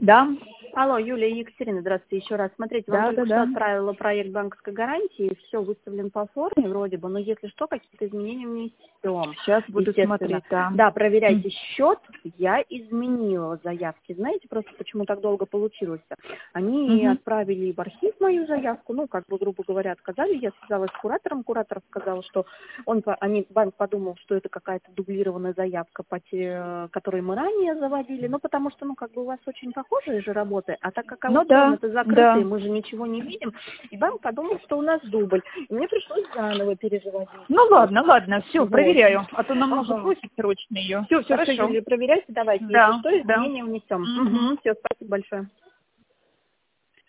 Да. Алло, Юлия и Екатерина, здравствуйте еще раз. Смотрите, вам только что отправила проект банковской гарантии, все выставлен по форме вроде бы, но если что, какие-то изменения внесем. Сейчас буду смотреть, да. Да, проверяйте счет, я изменила заявки. Знаете, просто почему так долго получилось? Они отправили в архив мою заявку, ну, как бы, грубо говоря, отказали. Я связалась с куратором, куратор сказал, что банк подумал, что это какая-то дублированная заявка, которую мы ранее заводили, ну, потому что, ну, как бы у вас очень похожие же работы, а так как это закрытые, мы же ничего не видим, и банк подумал, что у нас дубль. И мне пришлось заново перезаводить. Ну ладно, все, проверяю, а то нам нужно просить срочно ее. Все, Юлия, проверяйте, давайте, если что, изменения внесем. Все, спасибо большое.